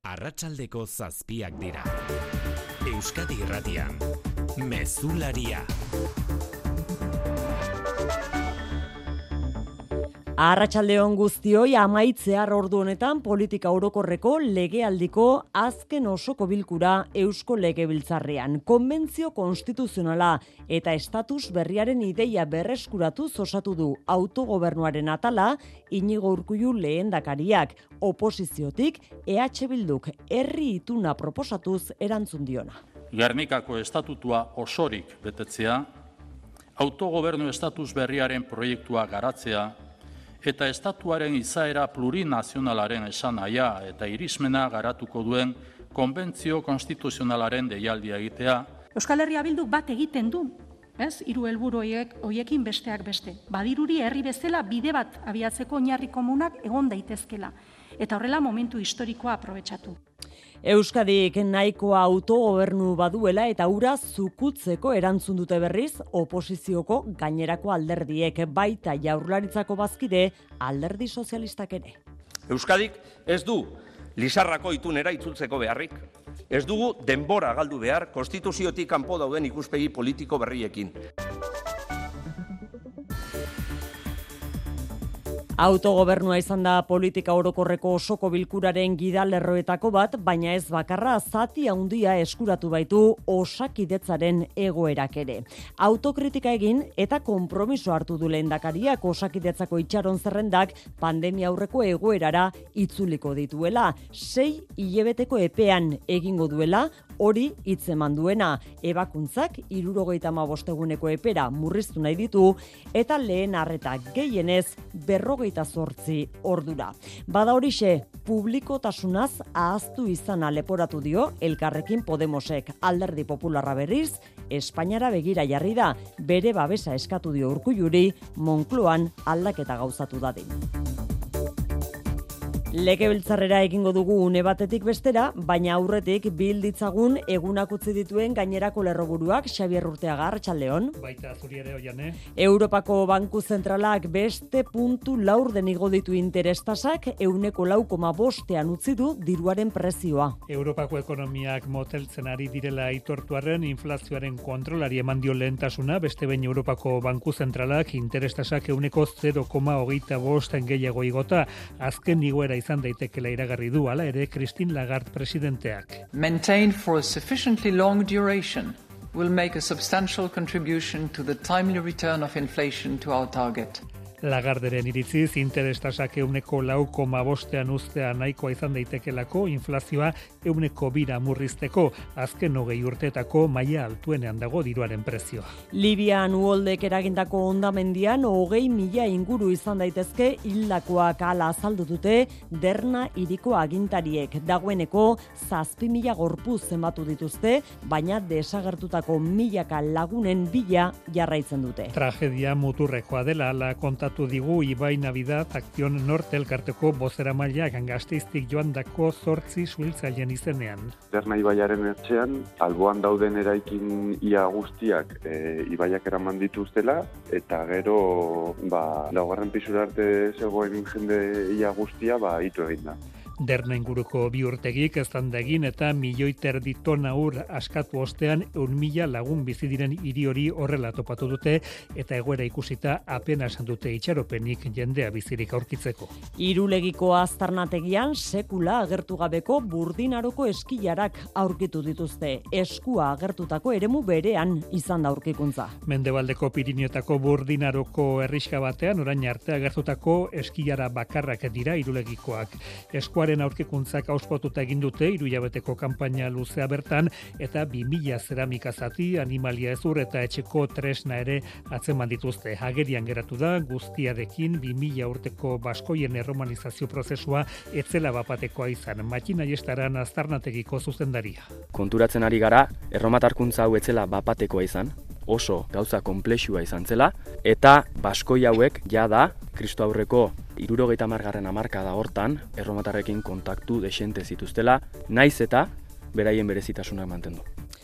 Arratsaldeko 7 dira. Euskadi Irratian, Mezularia. Arratsaldeon guztioi, amaitzear ordu honetan politika orokorreko legealdiko azken osoko bilkura Eusko Legebiltzarrean. Konbentzio konstituzionala eta estatus berriaren ideia berreskuratuz osatu du autogobernuaren atala Iñigo Urkullu lehendakariak, oposiziotik EH Bilduk herri ituna proposatuz erantzun diona. Gernikako estatutua osorik betetzea, autogobernu estatus berriaren proiektua garatzea, eta estatuaren izaera plurinazionalaren esanahia eta irismena garatuko duen konbentzio konstituzionalaren deialdia egitea. Euskal Herria Bilduk bat egiten du, hiru helburu hoiekin besteak beste. Badirudi herri bezala bide bat abiatzeko oinarri komunak egon daitezkela, eta horrela momentu historikoa aprobetxatu. Euskadik nahikoa autogobernu baduela eta hura zukutzeko erantzun dute berriz oposizioko gainerako alderdiek, baita Jaurlaritzako bazkide alderdi sozialistak ere. Euskadik ez du Lizarrako itunera itzultzeko beharrik. Ez dugu denbora galdu behar konstituziotik kanpo dauden ikuspegi politiko berriekin. Autogobernua izan da politika orokorreko osoko bilkuraren gidalerroetako bat, baina ez bakarra, zati handia eskuratu baitu Osakidetzaren egoerak ere. Autokritika egin eta konpromiso hartu du lehendakariak Osakidetzako itxaron zerrendak pandemia aurreko egoerara itzuliko dituela. 6 hilabeteko epean egingo duela, hori hitzeman duena. Ebakuntzak 75 eguneko epera murriztu nahi ditu eta lehen arreta gehienez 48 ordura. Bada horixe, publikotasunaz ahaztu izana leporatu dio Elkarrekin Podemosek. Alderdi Popularra berriz, Espainiara begira jarri da, bere babesa eskatu dio Urkulluri, Moncloan aldaketa gauzatu dadin. Legebiltzarrera egingo dugu une batetik bestera, baina aurretik bilditzagun egunak utzi dituen gainerako lerroburuak. Xabier Urteaga, arratsaldeon. Baita zuri ere Oiane. Europako Banku Zentralak beste puntu laurden igo ditu interestasak, 4,5 utzi du diruaren prezioa. Europako ekonomiak moteltzen ari direla aitortuarren inflazioaren kontrolari eman dio lehentasuna, beste behin Europako Banku Zentralak interestasak 0,25 gehiago igota, azken igoera izan daitekela iragarri du, hala ere Christine Lagarde presidenteak. Maintained for a sufficiently long duration will make a substantial contribution to the timely return of inflation to our target. Lagarderen iritziz, interestasak 4,5 uztea nahikoa izan daitekelako, inflazioa 2 murrizteko, azken 20 urteetako maila altuenean dago diruaren prezioa. Libian uholdek eragindako hondamendian 20.000 inguru izan daitezke hildakoak, hala azaldu dute Derna hiriko agintariek. Dagoeneko 7.000 gorpuz zenbatu dituzte, baina desagertutako milaka lagunen bila jarraitzen dute. Tragedia muturrekoa dela, la kontatu digu Ibai Navidad Akzion Norte elkarteko bozeramaileak Gasteiztik joandako 8 suhiltzaileen izenean. Derna ibaiaren etxean, alboan dauden eraikin ia guztiak ibaiak eraman dituztela, eta gero laugarren pisura arte zegoen jende ia guztia itu egin da. Derna inguruko bi urtegik eztanda egin eta 1,3 tona ur askatu ostean 1.000 lagun bizi diren hiri hori horrela topatu dute eta egoera ikusita apenas dute itxaropenik jendea bizirik aurkitzeko. Irulegiko aztarnategian sekula agertu gabeko Burdinaroko eskilarak aurkitu dituzte. Eskua agertutako eremu berean izan da aurkikuntza. Mendebaldeko Pirinioetako Burdinaroko herrixka batean orain arte agertutako eskilara bakarrak dira irulegikoak. Eskuaren aurkikuntzak auspotuta egin dute 3 hilabeteko kanpaina luzea bertan eta 2.000 zeramika zati, animalia ezur eta etxeko tresna ere atzeman dituzte. Agerian geratu da guztiarekin 2000 urteko baskoien erromanizazio prozesua etzela bapatekoa izan. Matxina Jestaran aztarnategiko zuzendaria. Konturatzen ari gara, erromatarkuntza hau etzela bapatekoa izan, oso gauza konplexua izan zela, eta baskoi hauek jada Kristo aurreko 70. hamarkada hortan erromatarrekin kontaktu desente zituztela, naiz eta beraien berezitasunak mantendu.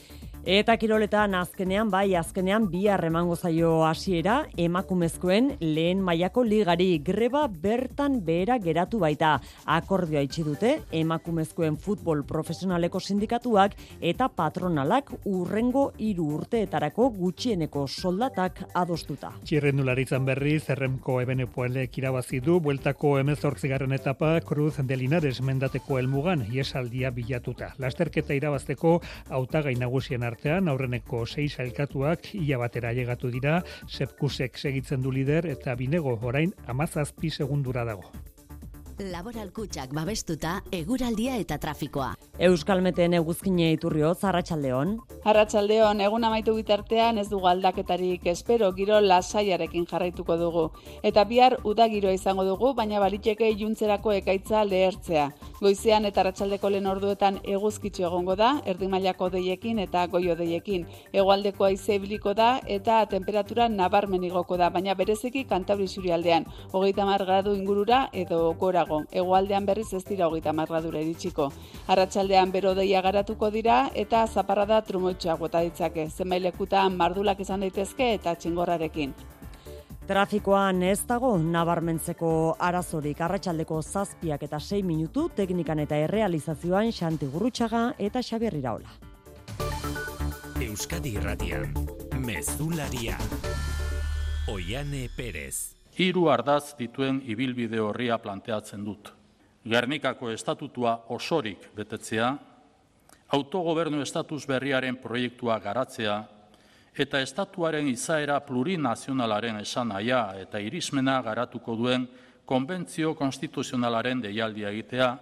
Eta kiroletan azkenean bihar emango zaio hasiera emakumezkoen lehen mailako ligari. Greba bertan behera geratu baita. Akordioa itxi dute emakumezkoen futbol profesionaleko sindikatuak eta patronalak urrengo 3 urteetarako gutxieneko soldatak adostuta. Txirrendularitzan berriz, Erremko Ebenepoelek irabazi du bueltako 18. etapa Cruz de Linares mendateko helmugan iesaldia bilatuta. Lasterketa irabazteko hautagai nagusien artean aurreneko 6 sailkatuak ia batera ailegatu dira, Sepkusek segitzen du lider eta Binego orain 17 segundura dago. Laboral Kutxak babestuta eguraldia eta trafikoa. Euskalmeten eguzkine Iturrioz, arratsaldeon. Arratsaldeon, egun amaitu bitartean ez dugu aldaketarik espero, giro lasaiarekin jarraituko dugu. Eta bihar uda giroa izango dugu, baina baliteke iluntzerako ekaitza lehertzea. Goizean eta arratsaldeko lehen orduetan eguzkitxo egongo da, erdi mailako deiekin eta goio deiekin. Hegoaldeko haize ibiliko da eta temperatura nabarmen igoko da, baina bereziki Kantabri isurialdean 30 gradu ingurura edo gorago. Hegoaldean berriz ez dira 30 gradura iritsiko. Arratsaldean berodeia garatuko dira eta zaparrada trumoitxoak bota ditzake. Zenbait lekutan mardulak izan daitezke eta txingorrarekin. Trafikoan ez dago nabarmentzeko arazorik. Arratsaldeko 7 eta 6 minutu teknikan eta errealizazioan Xanti Gurrutxaga eta Xabier Iraola. Euskadi Irratian, Mezularia. Oiane Perez. 3 ardaz dituen ibilbide horria planteatzen dut. Gernikako estatutua osorik betetzea, autogobernu estatus berriaren proiektua garatzea, eta estatuaren izaera plurinazionalaren esanahia eta irismena garatuko duen konbentzio konstituzionalaren deialdia egitea.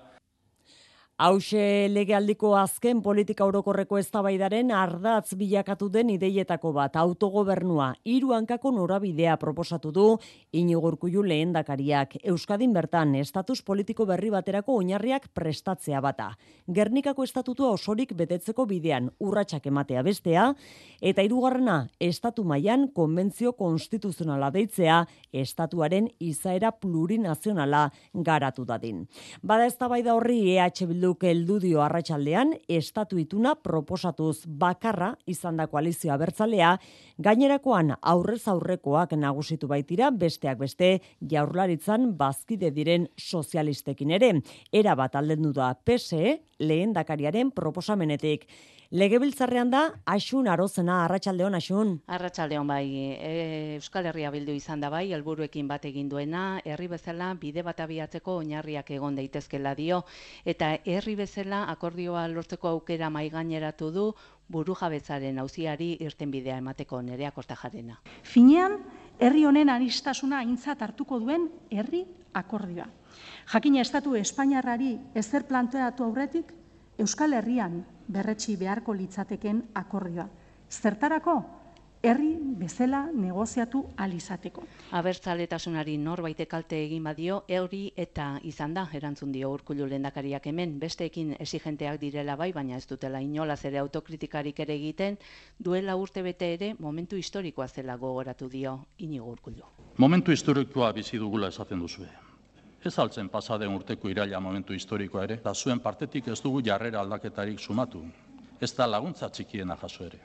Hauxe legealdiko azken politika orokorreko eztabaidaren ardatz bilakatu den ideietako bat, autogobernua 3 hankako norabidea proposatu du Iñigo Urkullu lehendakariak. Euskadin bertan estatus politiko berri baterako oinarriak prestatzea bata. Gernikako estatutua osorik betetzeko bidean urratsak ematea bestea, eta 3. estatu mailan konbentzio konstituzionala deitzea estatuaren izaera plurinazionala garatu dadin. Bada eztabaida horri EH Bildu heldu dio arratsaldean estatu ituna proposatuz bakarra izan da koalizio abertzalea, gainerakoan aurrez aurrekoak nagusitu baitira, besteak beste Jaurlaritzan bazkide diren sozialistekin ere. Era bat aldendu da PSE lehendakariaren proposamenetik. Legebiltzarrean da Axun Arozena, arratsaldeon Axun. Arratsaldeon bai, Euskal Herria Bildu izan da bai, helburuekin bat egin duena, herri bezala bide bat abiatzeko oinarriak egon daitezkela dio, eta herri bezala akordioa lortzeko aukera maigaineratu du burujabetzaren auziari irtenbidea emateko. Nerea Kortajarena. Finean, herri honen aniztasuna aintzat hartuko duen herri akordioa. Jakina estatu Espainiarrari ezer planteatu aurretik, Euskal Herrian berretsi beharko litzateken akordioa. Zertarako? Herri bezala negoziatu alizateko. Abertzaletasunari norbaitek kalte egin badio, hori eta izan da erantzun dio Urkullu lehendakariak hemen, besteekin exigenteak direla bai, baina ez dutela inolaz ere autokritikarik ere egiten, duela urtebete ere momentu historikoa zela gogoratu dio Iñigo Urkullu. Momentu historikoa bizi dugula esaten duzue. Ez altzen pasaden urteko iraila momentu historikoa ere, eta zuen partetik ez dugu jarrera aldaketarik sumatu. Ez da laguntza txikiena jaso ere.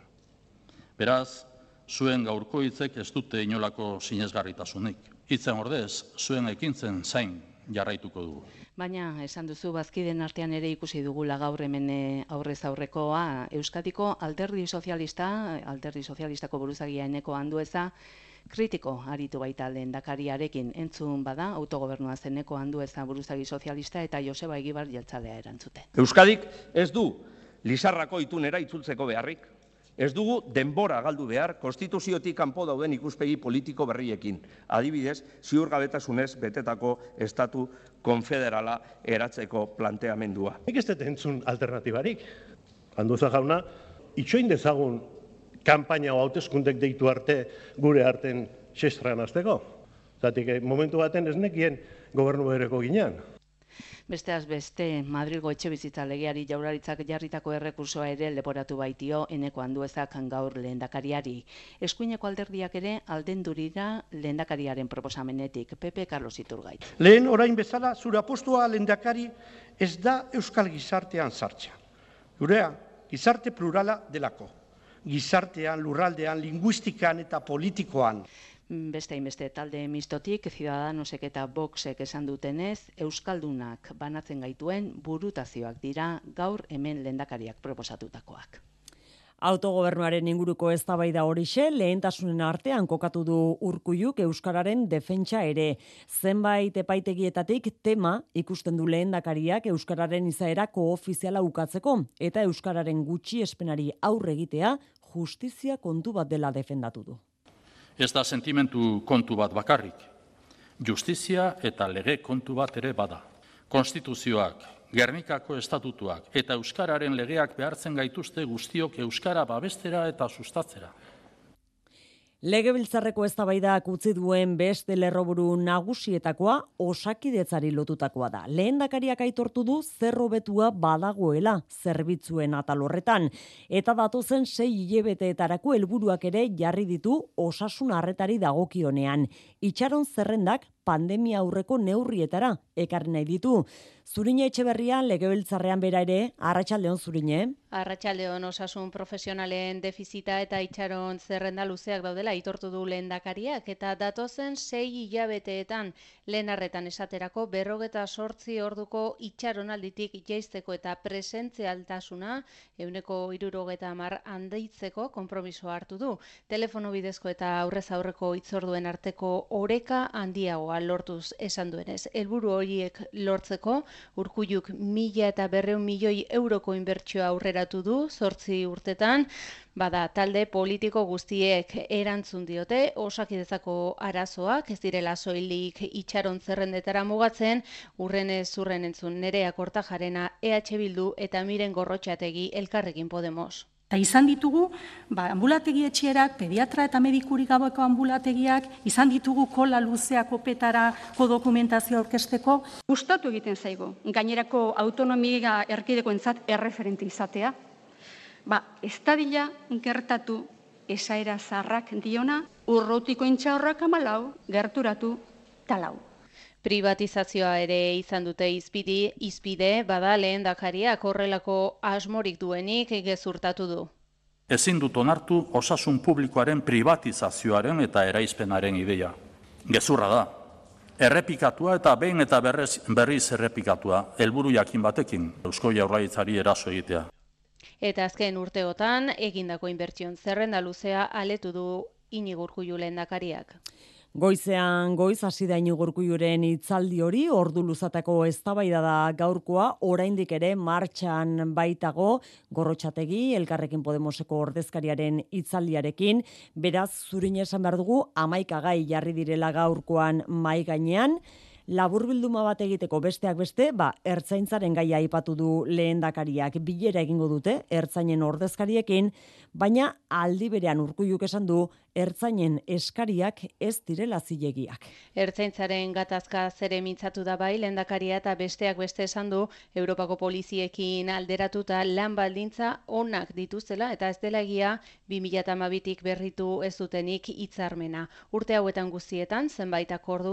Beraz, zuen gaurko hitzek ez dute inolako sinesgarritasunik. Hitzen ordez, zuen ekintzen zain jarraituko dugu. Baina, esan duzu, bazkiden artean ere ikusi dugula gaur hemen aurrez aurrekoa, Euskadiko Alderdi Sozialistako buruzagia Eneko Andueza, kritiko aritu baita lehendakariarekin. Entzun bada, autogobernua zeneko Andueza buruzagi sozialista eta Joseba Egibar jeltzalea erantzuten. Euskadik ez du Lizarrako itunera itzultzeko beharrik. Ez dugu denbora galdu behar konstituziotik kanpo dauden ikuspegi politiko berriekin. Adibidez, ziurgabetasunez betetako estatu konfederala eratzeko planteamendua. Nik ez dut entzun alternatibarik. Andueza jauna, itxoin dezagun kanpaina o hauteskundek deitu arte gure arten xestran azteko. Zatik, momentu baten ez nekien gobernu bereko ginean. Besteaz beste, Madrilgo etxebizitza legeari Jaurlaritzak jarritako errekursoa ere leporatu baitio Eneko Anduezak gaur lehendakariari. Eskuineko alderdiak ere aldendurira lehendakariaren proposamenetik. Pepe Carlos Iturgaiz. Lehen orain bezala zure apostua lehendakari ez da euskal gizartean sartzea. Gurea, gizarte plurala delako. gizartean, lurraldean, linguistikan eta politikoan. Beste hainbeste talde mistotik, Ciudadanosek eta Voxek esan dutenez, Euskaldunak banatzen gaituen burutazioak dira gaur hemen lehendakariak proposatutakoak. Autogobernuaren inguruko eztabaida horixe lehentasunen artean kokatu du Urkulluk euskararen defentsa ere. Zenbait epaitegietatik tema ikusten du lehendakariak euskararen izaera koofiziala ukatzeko eta euskararen gutxiespenari aurre egitea justizia kontu bat dela defendatu du. Ez da sentimentu kontu bat bakarrik. Justizia eta lege kontu bat ere bada. Konstituzioak, Gernikako estatutuak eta euskararen legeak behartzen gaituzte guztiok euskara babestera eta sustatzera. Legebiltzarreko eztabaidak utzi duen beste lerroburu nagusietakoa Osakidetzari lotutakoa da. Lehendakariak aitortu du zer hobetua badagoela zerbitzuen atal horretan eta datozen 6 hilabeteetarako helburuak ere jarri ditu osasun arretari dagokionean. Itxaron zerrendak pandemia aurreko neurrietara ekarri nahi ditu. Zurine Etxeberria Legebiltzarrean bera ere, arratsaldeon Zurine. Arratsaldeon, osasun profesionalen defizita eta itxaron zerrenda luzeak daudela aitortu du lehendakariak eta datozen 6 hilabeteetan lehen arretan esaterako 58 orduko itxaronalditik jaisteko eta presentzialtasuna 160 handeitzeko konpromisoa hartu du. Telefono bidezko eta aurrez aurreko hitzorduen arteko oreka handiagoa lortuz esan duenez. Helburu horiek lortzeko Urkulluk 1.200 milioi euroko inbertsioa aurreratu du 8 urtetan, bada talde politiko guztiek erantzun diote Osakidetzako arazoak ez direla soilik itxaron zerrendetara mugatzen, urrenez urren entzun Nerea Kortajarena EH Bildu eta Miren Gorrotxategi Elkarrekin Podemos. Eta izan ditugu, ambulategi etxerak, pediatra eta medikurik gabeko ambulategiak, izan ditugu kola luzeak opetarako dokumentazio aurkezteko. Gustatu egiten zaigu, gainerako autonomia erkidekoentzat erreferente izatea. Ez dadila gertatu esaera zaharrak diona, urrutiko intxaurrak 14, gerturatu talau. Privatizazioa ere izan dute izpide, bada lehendakariak horrelako asmorik duenik gezurtatu du. Ezin dut onartu osasun publikoaren privatizazioaren eta eraispenaren ideia. Gezurra da. Errepikatua eta behin eta berriz errepikatua, helburu jakin batekin, Eusko Jaurlaritzari eraso egitea. Eta azken urteotan, egindako inbertsion zerrenda luzea aletu du Iñigo Urkullu lehendakariak. Goizean goiz hasi da Iñigo Urkulluren hitzaldi hori, ordu luzatako eztabaida da gaurkoa, oraindik ere martxan baitago Gorrotxategi, Elkarrekin Podemoseko ordezkariaren hitzaldiarekin, beraz Zurine esan behar dugu 11 gai jarri direla gaurkoan mahai gainean. Laburbilduma bat egiteko besteak beste, ertzaintzaren gaia aipatu du lehendakariak, bilera egingo dute ertzainen ordezkariekin, baina aldi berean Urkulluk esan du ertzainen eskariak ez direla zilegiak. Ertzaintzaren gatazka zere mintzatu da bai lehendakaria eta besteak beste esan du Europako poliziekin alderatuta lan baldintza onak dituztela eta ez dela egia 2012tik berritu ez dutenik hitzarmena. Urte hauetan guztietan zenbait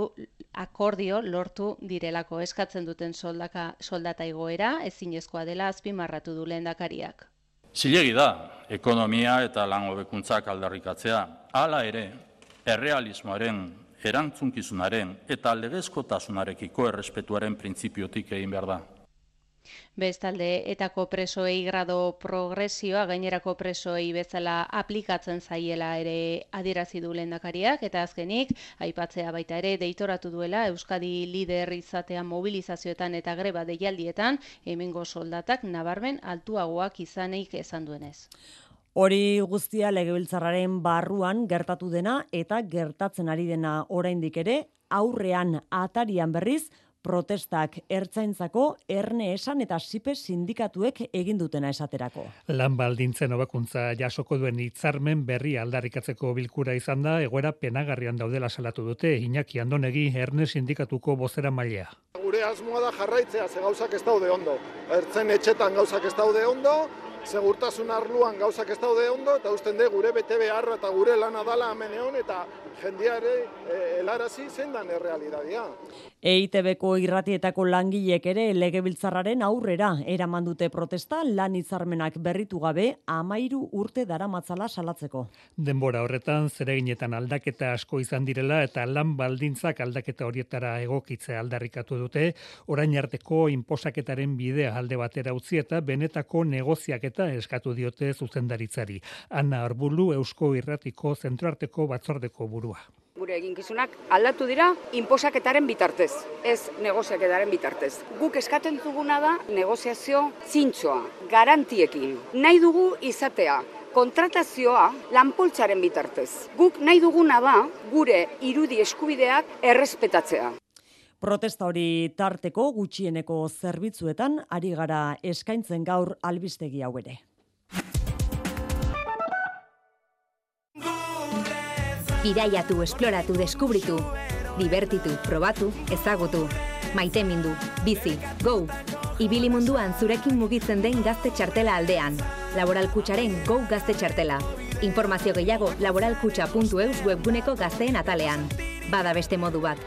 akordio lortu direlako eskatzen duten soldata igoera ezinezkoa dela azpimarratu du lehendakariak. Zilegi da, ekonomia eta lan hobekuntzak aldarrikatzea. Hala ere, errealismoaren, erantzunkizunaren eta legezkotasunarekiko errespetuaren printzipiotik egin behar da. Bestalde, etako presoei grado progresioa gainerako presoei bezala aplikatzen zaiela ere adierazi du lehendakariak eta azkenik aipatzea baita ere deitoratu duela Euskadi lider izatea mobilizazioetan eta greba deialdietan hemengo soldatak nabarmen altuagoak izanik esan duenez. Hori guztia Legebiltzarraren barruan gertatu dena eta gertatzen ari dena oraindik ere, aurrean atarian berriz protestak ertzaintzako Erne Esan eta SIPE sindikatuek egin dutena esaterako. Lan baldintzen hobekuntza jasoko duen hitzarmen berri aldarrikatzeko bilkura izan da, egoera penagarrian daudela salatu dute Iñaki Andonegi Erne sindikatuko bozeramailea. Gure asmoa da jarraitzea, ze gauzak ez daude ondo. Ertzen etxetan gauzak ez daude ondo, segurtasun arloan gauzak ez daude ondo, eta usten de gure bete beharra eta gure lana dala hemeneon, eta jendeare helarazi zein dan errealitatea. EITB-ko irratietako langilek ere legebiltzarraren aurrera eraman dute protesta lan hitzarmenak berritu gabe 13 urte daramatzala salatzeko. Denbora horretan zereginetan aldaketa asko izan direla eta lan baldintzak aldaketa horietara egokitzea aldarrikatu dute, orain arteko inposaketaren bidea alde batera utzi eta benetako negoziaketa eskatu diote zuzendaritzari. Ana Arbulu, Eusko Irratiko Zentroarteko Batzordeko burua. Gure eginkizunak aldatu dira inposaketaren bitartez, ez negoziaketaren bitartez. Guk eskatzen duguna da negoziazio zintzoa, garantiekin. Nahi dugu izatea kontratazioa lanpoltsaren bitartez. Guk nahi duguna da gure irudi eskubideak errespetatzea. Protesta hori tarteko gutxieneko zerbitzuetan ari gara eskaintzen gaur albistegi hau ere. Bidaiatu, esploratu, deskubritu, divertitu, probatu, ezagutu, maitemindu, bizi, go! Ibili munduan zurekin mugitzen den gazte txartela aldean. Laboral Kutxaren Go Gazte Txartela. Informazio gehiago laboralkutxa.eus webguneko gazteen atalean. Bada beste modu bat.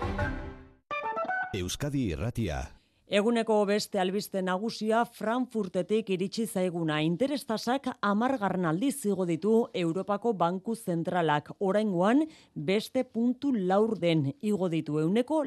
Euskadi Irratia. Eguneko beste albiste nagusia Frankfurtetik iritsi zaiguna. Interestasak 10. aldiz igo ditu Europako Banku Zentralak. Oraingoan beste puntu laurden igo ditu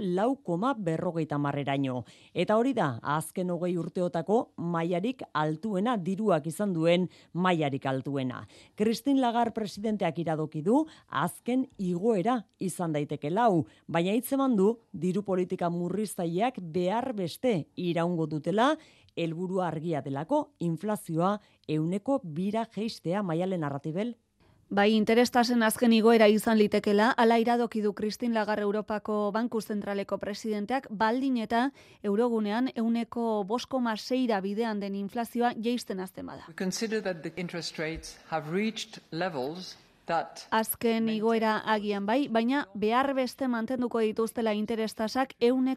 4,50%eraino. Eta hori da, azken 20 urteotako mailarik altuena, diruak izan duen mailarik altuena. Christine Lagarde presidenteak iradoki du azken igoera izan daiteke lau, baina hitzeman du diru politika murriztaileak behar beste iraungo dutela, helburua argia delako, inflazioa 2% jeistea. Maialen Arratibel. Bai, interestasen azken igoera izan litekela, ala iradoki du Christine Lagarde Europako Banku Zentraleko presidenteak, baldin eta eurogunean 5,6% bidean den inflazioa jeisten azten bada. We consider that the interest rates have reached levels azken igoera agian bai, baina behar beste mantenduko dituztela interestasak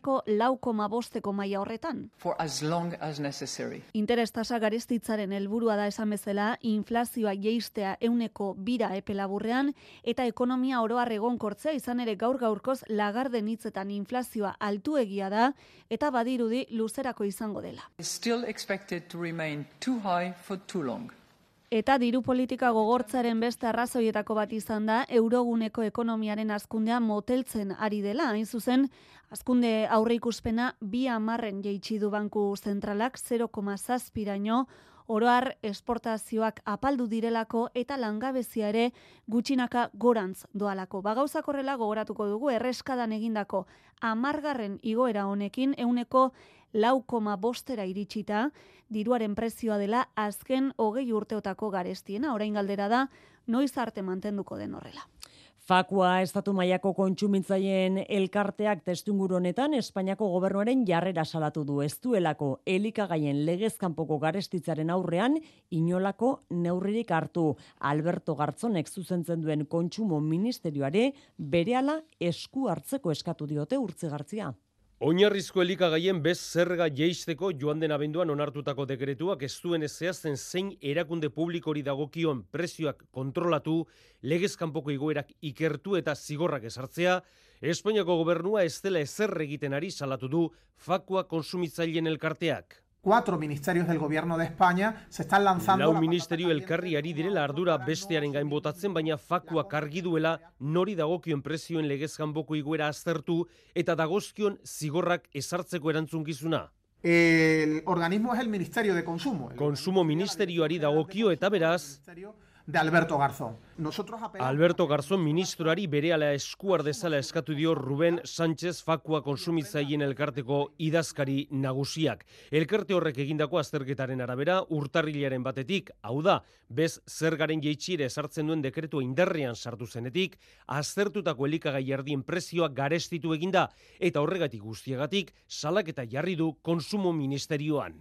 4,5% maila horretan. For as long as necessary. Interestasa garestitzaren helburua da esan bezala, inflazioa jeistea 2% epe laburrean, eta ekonomia oro har egonkortzea izan ere gaur-gaurkoz Lagarden hitzetan inflazioa altuegia da, eta badirudi luzerako izango dela. Still expected to remain too high for too long. Eta diru politika gogortzaren beste arrazoietako bat izan da, euroguneko ekonomiaren hazkundea moteltzen ari dela. Hain zuzen, hazkunde aurreikuspena 2% jeitsi du Banku Zentralak 0,7%, oroar esportazioak apaldu direlako eta langabezia ere gutxinaka gorantz doalako. Gauzak horrela gogoratuko dugu erreskadan egindako 10. igoera honekin 4,5% iritsita, diruaren prezioa dela azken 20 urteotako garestiena. Orain galdera da, noiz arte mantenduko den horrela. Fakua estatu mailako kontsumitzaileen elkarteak testuinguru honetan Espainiako gobernuaren jarrera salatu du. Ez duelako elikagaien legez kanpoko garestitzaren aurrean inolako neurririk hartu. Alberto Garzonek zuzentzen duen kontsumo ministerioare berehala esku hartzeko eskatu diote Urtzigartzia. Oinarrizko elikagaien bez zerga jeisteko joan den abenduan onartutako dekretuak ez duen zehazten zein erakunde publikori dagokion prezioak kontrolatu, legez kanpoko igoerak ikertu eta zigorrak ezartzea, Espainiako gobernua ez dela ezer egiten ari salatu du Fakua kontsumitzaileen elkarteak. 4 ministerios del gobierno de España se están lanzando... Lau ministerio elkarri ari direla ardura bestearen gain botatzen, baina Fakuak argi duela nori dagokion prezioen legez kanpoko igoera aztertu eta dagozkion zigorrak ezartzeko erantzukizuna. El organismo es el Ministerio de Consumo. Konsumo ministerioari dagokio eta beraz... de Alberto Garzón. Alberto Garzón ministroari berehala eskuar dezala eskatu dio Ruben Sánchez Fakua kontsumitzaileen elkarteko idazkari nagusiak. Elkarte horrek egindako azterketaren arabera urtarrilaren batetik, hau da, bez zergaren jeitxiera ezartzen duen dekretua indarrean sartu zenetik, aztertutako elikagai erdien prezioa garestitu eginda eta horregatik guztiagatik salaketa jarri du konsumo ministerioan.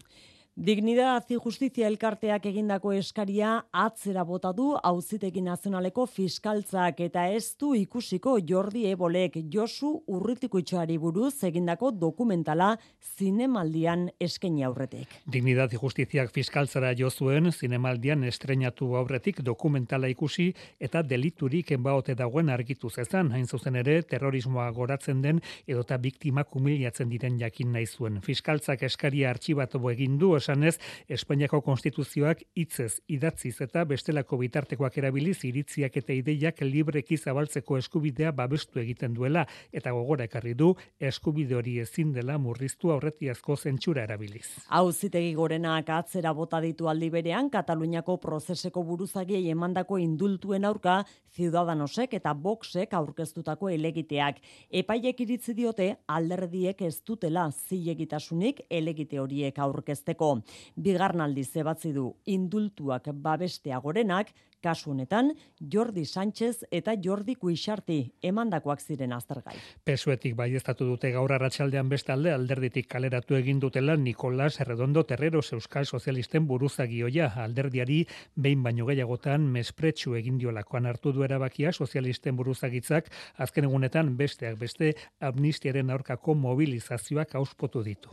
Dignidad y Justizia elkarteak egindako eskaria atzera bota du Auzitegi Nazionaleko fiskaltzak eta ez du ikusiko Jordi Ebolek Josu Urritikuitxoari buruz egindako dokumentala zinemaldian eskaini aurretik. Dignidad y Justiziak fiskaltzara jo zuen zinemaldian estreinatu aurretik dokumentala ikusi eta deliturik enbaote dagoen argitu zezan, hain zuzen ere terrorismoa goratzen den edota biktimak humiliatzen diren jakin nahi zuen. Fiskaltzak eskaria artxibatu egin du esanez, Espainiako konstituzioak hitzez idatziz eta bestelako bitartekoak erabiliz iritziak eta ideiak libreki zabaltzeko eskubidea babestu egiten duela eta gogora ekarri du eskubide hori ezin dela murriztu aurretiazko zentsura erabiliz. Auzitegi Gorenak atzera bota ditu aldi berean Kataluniako prozeseko buruzagiei emandako indultuen aurka Ciudadanosek eta Voxek aurkeztutako helegiteak. Epaiek iritzi diote alderdiek ez dutela zilegitasunik helegite horiek aurkezteko. Bigarnaldi zebatzi du indultuak babestea Gorenak, kasu honetan Jordi Sánchez eta Jordi Cuixarti emandakoak ziren aztergai. PSOEtik baieztatu dute gaur arratsaldean bestalde alderditik kaleratu egin dutela Nicolás Erredondo Terreros Euskal Sozialisten buruzagioia alderdiari behin baino gehiagotan mespretxu egin diolakoan hartu du erabakia sozialisten buruzagitzak azken egunetan besteak beste amnistiaren aurkako mobilizazioak auspotu ditu.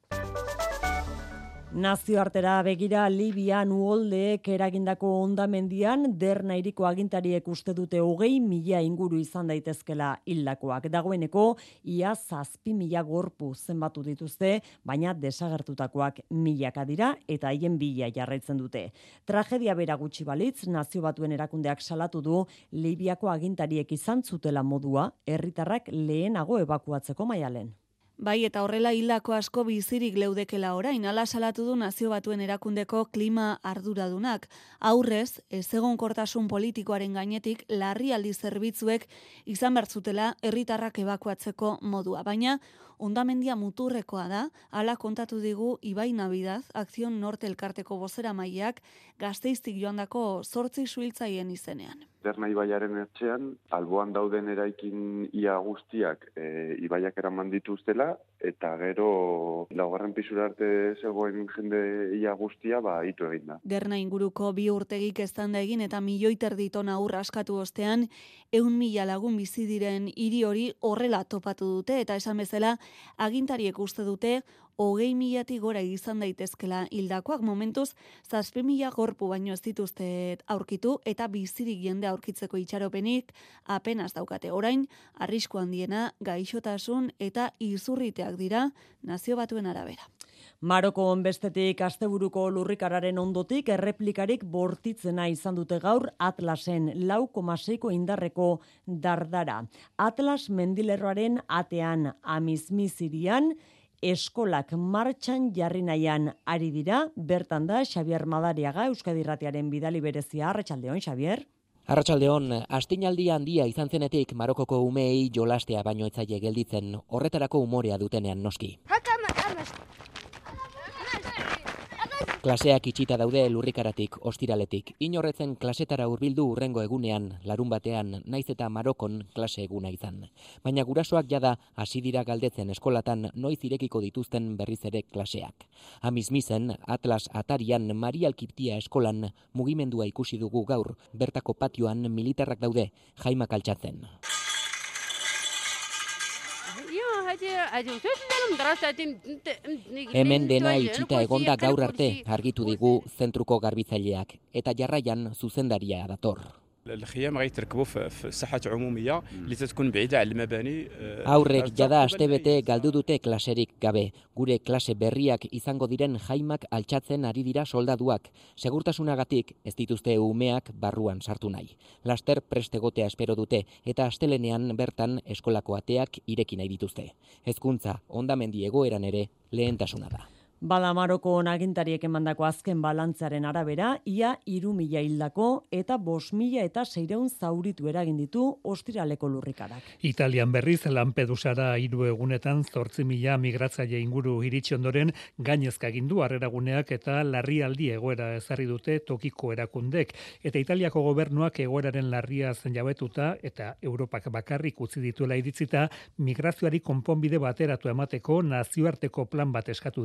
Nazioartera begira Libian uholdeek eragindako hondamendian Derna hiriko agintariek uste dute 20.000 inguru izan daitezkela hildakoak. Dagoeneko ia 7.000 gorpu zenbatu dituzte, baina desagertutakoak milaka dira eta haien bila jarraitzen dute. Tragedia bera gutxi balitz, Nazio Batuen erakundeak salatu du Libiako agintariek izan zutela modua herritarrak lehenago ebakuatzeko Maialen. Bai, eta horrela hildako asko bizirik leudekela orain, hala salatu du Nazio Batuen erakundeko klima arduradunak. Aurrez, ezegonkortasun politikoaren gainetik larrialdi zerbitzuek izan bertzutela herritarrak ebakuatzeko modua. Baina, hondamendia muturrekoa da, hala kontatu digu Ibai Nabidaz, Akzion Norte elkarteko bozeramaileak Gasteiztik joandako 8 suhiltzaileen izenean. Derna ibaiaren ertzean, alboan dauden eraikin ia guztiak ibaiak eraman dituztela, eta gero laugarren pisura arte zegoen jende ia guztia hitu egin da. Derna inguruko 2 urtegik eztanda egin eta 1,5 terdi tona ur askatu ostean, 100.000 lagun bizi diren hiri hori horrela topatu dute eta esan bezala agintariek uste dute 20.000 gora izan daitezkela hildakoak momentuz 7.000 gorpu baino ez dituzte aurkitu eta bizirik jende aurkitzeko itxaropenik apenas daukate. Orain, arrisku handiena gaixotasun eta izurriteak dira Nazio Batuen arabera. Maroko bestetik asteburuko lurrikararen ondotik erreplikarik bortitzena izan dute gaur Atlasen 4,6ko indarreko dardara. Atlas mendilerroaren atean amizmizirian eskolak martxan jarri nahian ari dira, bertan da Xabier Madariaga Euskadi Irratiaren bidali berezia. Arratsaldeon, Xabier. Arratsaldeon, astinaldi handia izan zenetik Marokoko umeei jolastea baino ez zaie gelditzen, horretarako umorea dutenean noski. Klaseak itxita daude lurrikaratik, ostiraletik. Inorretzen klasetara hurbildu hurrengo egunean, larun batean, naiz eta Marokon klase eguna izan. Baina gurasoak jada hasi dira galdetzen eskolatan noiz irekiko dituzten berriz ere klaseak. Amizmizen, Atlas atarian Maria Alkiptia eskolan mugimendua ikusi dugu gaur, bertako patioan militarrak daude, jaimak altxatzen. Hemen dena itxita egonda gaur arte argitu digu zentruko garbitzaileak eta jarraian zuzendaria dator. الخيام غيتركبوا في الساحة عمومية اللي تكون بعيدة على المباني. Aurrek jada astebete galdu dute klaserik gabe. Gure klase berriak izango diren jaimak altxatzen ari dira soldaduak. Segurtasunagatik ez dituzte umeak barruan sartu nahi. Laster prestegotea espero dute eta astelenean bertan eskolako ateak ireki nahi dituzte. Hezkuntza hondamendi egoeran ere lehentasuna da. Bada Maroko agintariek emandako azken balantzearen arabera, ia 3.000 hildako eta 5.600 zauritu eragin ditu ostiraleko lurrikarak. Italian berriz Lampedusara 3 egunetan 8.000 migratzaile inguru iritsi ondoren gainezka egin du harreraguneak eta larrialdi egoera ezarri dute tokiko erakundek. Eta Italiako gobernuak egoeraren larria zen jabetuta eta Europak bakarrik utzi dituela iritzita migrazioari konponbide bateratu emateko nazioarteko plan bat eskatu die Nazio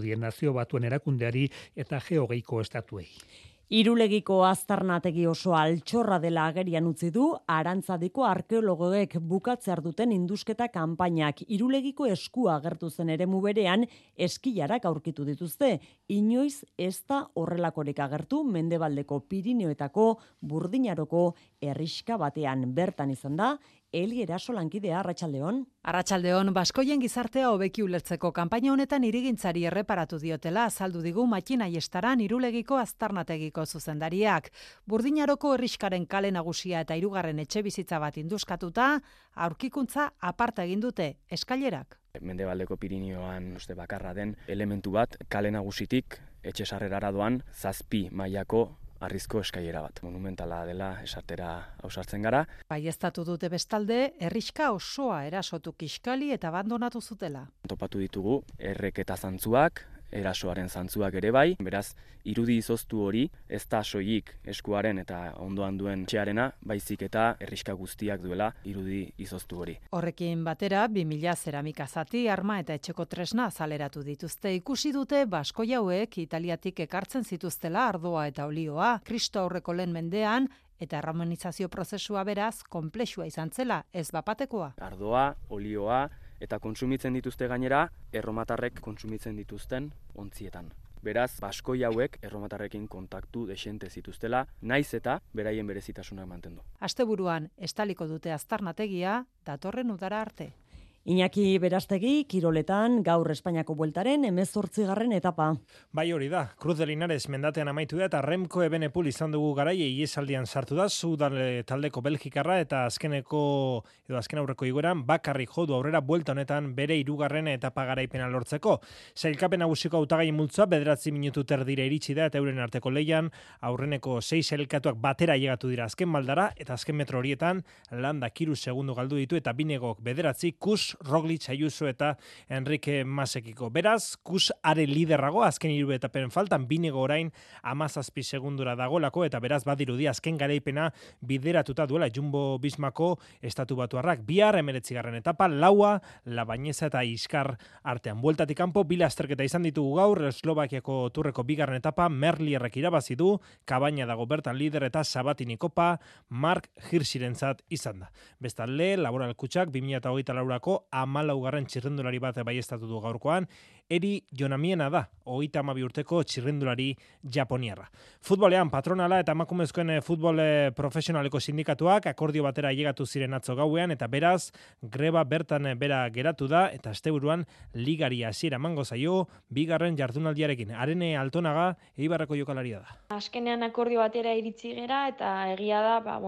nazio batuen erakundeari eta G20ko estatuei. Irulegiko aztarnategi oso altxorra dela agerian utzi du Arantzadiko arkeologoek bukatzear duten indusketa kanpainak. Irulegiko eskua agertu zen eremu berean eskilarak aurkitu dituzte. Inoiz ez da horrelakorik agertu Mendebaldeko Pirineoetako Burdinaroko herrixka batean. Bertan izan da Eli Eraso lankidea. Arratsaldeon. Arratsaldeon, baskoien gizartea hobeki ulertzeko kanpaina honetan hirigintzari erreparatu diotela azaldu digu Matxina Iestaran Irulegiko aztarnategiko zuzendariak. Burdinaroko herrixkaren kale nagusia eta 3. etxebizitza bat induskatuta, aurkikuntza aparta egin dute eskailerak. Mendebaldeko Pirinioan bakarra den elementu bat kale nagusitik etxe sarrerara doan 7 mailako arrizko eskailera bat. Monumentala dela esatera ausartzen gara. Baieztatu dute bestalde, herrixka osoa erasotu kiskali eta abandonatu zutela. Topatu ditugu errek eta zantzuak, erasoaren zantzuak ere bai, beraz, irudi izoztu hori ez da soilik eskuaren eta ondoan duen etxearena, baizik eta herrixka guztiak duela irudi izoztu hori. Horrekin batera, 2000 zeramika zati, arma eta etxeko tresna azaleratu dituzte. Ikusi dute baskoi hauek Italiatik ekartzen zituztela ardoa eta olioa, Kristo aurreko lehen mendean, eta erromanizazio prozesua beraz, konplexua izan zela, ez bapatekoa. Ardoa, olioa, eta kontsumitzen dituzte gainera, erromatarrek kontsumitzen dituzten ontzietan. Beraz, baskoi hauek erromatarrekin kontaktu desente zituztela, naiz eta beraien berezitasunak mantendu. Asteburuan estaliko dute aztarnategia, datorren udara arte. Iñaki Berastegi, kiroletan gaur Espainiako bueltaren 18. etapa. Bai hori da, Cruz de Linares mendatean amaitu da eta Remco Evenepoel izan dugu garaia iesaldian sartu da, Sudal taldeko Belgikarra eta azken aurreko igoeran bakarrik jodu aurrera buelta honetan bere 3. etapa garaipena lortzeko. Sailkapen nagusiko hautagai multzoa 9 minutu terdira iritsi da eta euren arteko leian aurreneko 6 sailkatuak batera llegatu dira azken maldara eta azken metro horietan Landa 3 segundu galdu ditu eta Binegok 9, Kus, Roglic, Ayuso eta Enrique Masekiko. Beraz, Kus are liderrago azken 3 etapen faltan, Binego orain 17 segundura dagolako eta beraz badirudi azken garaipena bideratuta duela Jumbo Vismako estatu batuarrak. Bihar 19. etapa, Laua, Labañeza eta Iskar artean. Bueltatik kanpo, bi lasterketa izan ditugu gaur, Eslovakiako turreko 2. etapa, Merlierrek irabazi du, Kabaina dago bertan lider eta Sabatini kopa, Mark Hirschirentzat izan da. Bestalde, Laboral Kutxak 2024ko 14. txirrendulari bat baieztatu du gaurkoan, Eri Jonamiena da, 32 urteko txirrendulari japoniarra. Futbolean, patronala eta emakumezkoen futbol profesionaleko sindikatuak akordio batera ailegatu ziren atzo gauean eta beraz, greba bertan bera geratu da eta asteburuan ligari hasiera emango zaio 2. jardunaldiarekin. Arene Altonaga, Eibarreko jokalaria da. Azkenean akordio batera iritsi gera eta egia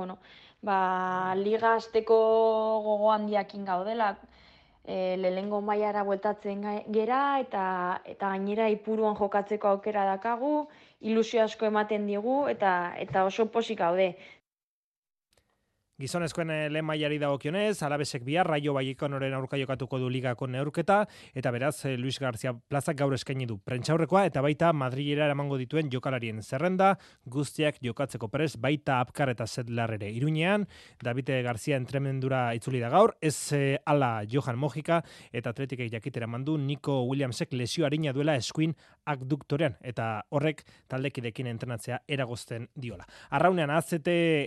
da, liga hasteko gogo handiakin gaudela. Lehengo mailara bueltatzen gera eta gainera Ipuruan jokatzeko aukera dakagu, ilusio asko ematen digu eta oso pozik gaude. Gizonezkoen lehen mailari dagokionez, Alabesek bihar Raio Vallecaноren aurka jokatuko du ligako neurketa eta beraz Luis García Plazak gaur eskaini du prentsaurrekoa eta baita Madrilera eramango dituen jokalarien zerrenda, guztiak jokatzeko prest baita Apkar eta Zedlar ere. Iruñean, David García entremendura itzuli da gaur, ez ala Johan Mojika eta Atletikek jakitera mandu Nico Williamsek lesio arina duela eskuin abduktorean eta horrek taldekidekin entrenatzea eragozten diola. Arraunean AZT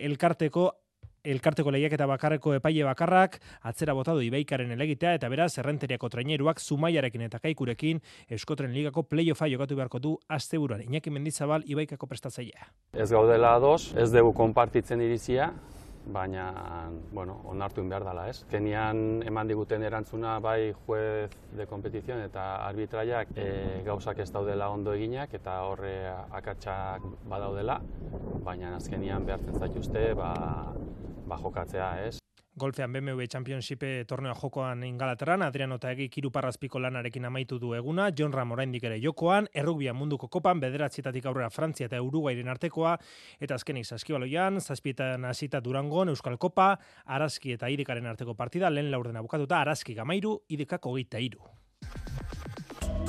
elkarteko lehiak eta bakarreko epaile bakarrak atzera botadu Ibaikaren elegitea eta beraz Errenteriako traineruak Zumaiarekin eta Kaikurekin Euskotren Ligako playoffa jokatu beharko du asteburuan. Iñaki Mendizabal Ibaikako prestatzailea. Ez gaudela ados, ez dugu konpartitzen irizia, baina, onartu behar dela, ez? Kenian eman diguten erantzuna bai juez de competición eta arbitraiak gauzak ez daudela ondo eginak eta horre akatsak badaudela, baina azkenian behartzen zaituzte, jokatzea, ez? Golfean BMW Championship torneoa jokoan Ingalaterran, Adriano Otaegi 3 parrazpiko lanarekin amaitu du eguna, Jon Ram oraindik ere jokoan, errugbian munduko kopan, 9 aurrera Frantzia eta Uruguairen artekoa, eta azkenik saskibaloian, 7 hasita Durangon, Euskal Kopa, Araski eta Idikaren arteko partida, lehen laurdena bukatuta, Araski 13, Idikak 23.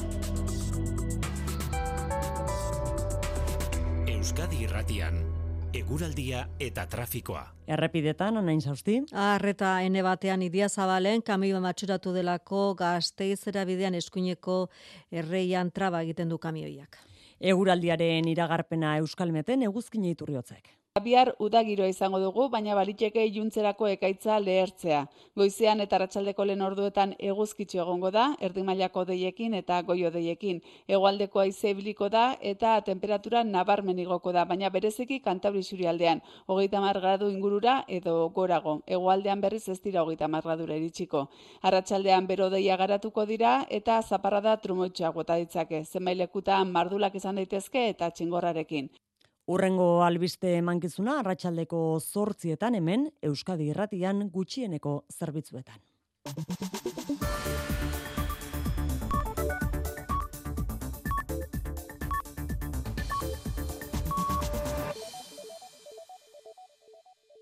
Euskadi Irratian, eguraldia eta trafikoa. Errepidetan, Anain Sausti. Arreta ene batean Idiazabalen kamioa matxuratu delako Gasteizera bidean eskuineko erreian traba egiten du kamioiak. Eguraldiaren iragarpena Euskalmeten eguzkina iturriotzek. Bihar udagiroa izango dugu, baina baliteke iluntzerako ekaitza lehertzea. Goizean eta arratsaldeko lehen orduetan eguzkitxo egongo da, erdi mailako deiekin eta goio deiekin. Hegoaldeko haize ibiliko da eta temperatura nabarmen igoko da, baina bereziki Kantauri isurialdean 30 gradu ingurura edo gorago. Hegoaldean berriz ez dira 30 gradura iritsiko. Arratsaldean bero deia garatuko dira eta zaparrada trumoitxoa bota ditzake. Zenbait lekutan mardulak izan daitezke eta txingorrarekin. Urrengo albiste emankizuna arratsaldeko 8etan hemen Euskadi Irratian gutxieneko zerbitzuetan.